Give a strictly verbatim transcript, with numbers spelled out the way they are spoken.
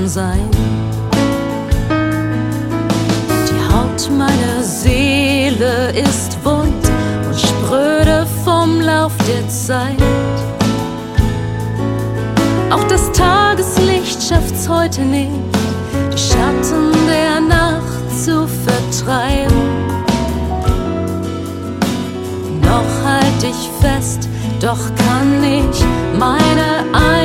sein. Die Haut meiner Seele ist wund und spröde vom Lauf der Zeit. Auch das Tageslicht schafft's heute nicht, die Schatten der Nacht zu vertreiben. Noch halt ich fest, doch kann ich meine